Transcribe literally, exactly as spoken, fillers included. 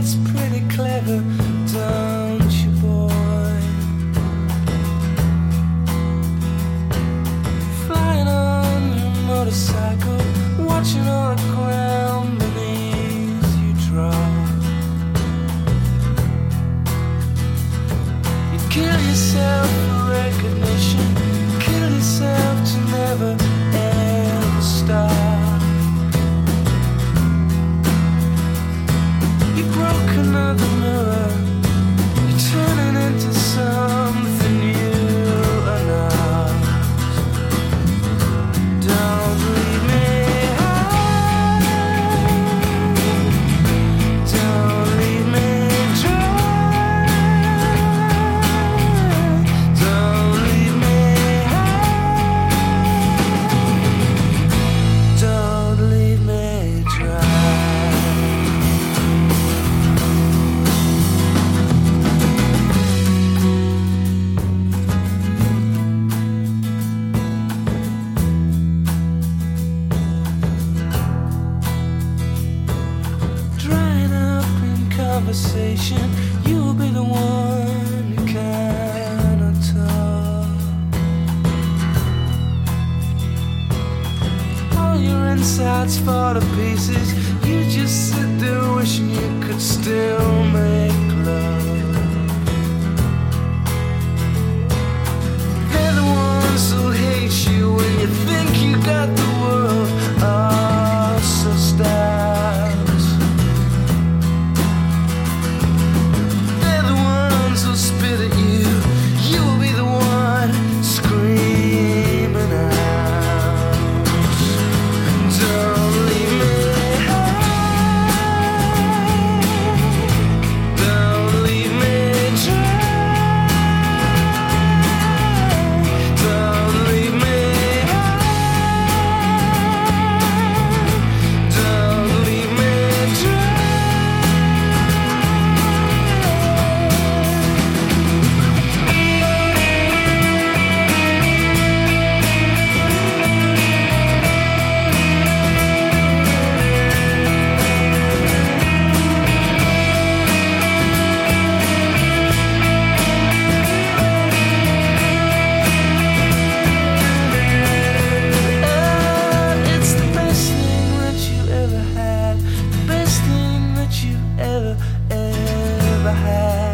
That's pretty clever, don't you, boy? Flying on your motorcycle, watching all the ground beneath you drop. You kill yourself for recognition, kill yourself to never ever stop. You broke another mirror, you're turning into something you are not. Don't leave me high, don't leave me dry, don't leave me high, don't leave me dry. Drying up in conversation, you'll be the one who cannot talk. All your insides fall to pieces, you just sit there wishing you could still make love. They're the ones who hate you when you think you got the world all so stacked. They're the ones who spit at you, you'll be the one screaming out. Don't leave me high, don't leave me dry, don't leave me high, don't leave me dry. Uh, it's the best thing that you ever had, the best thing that you ever, ever had.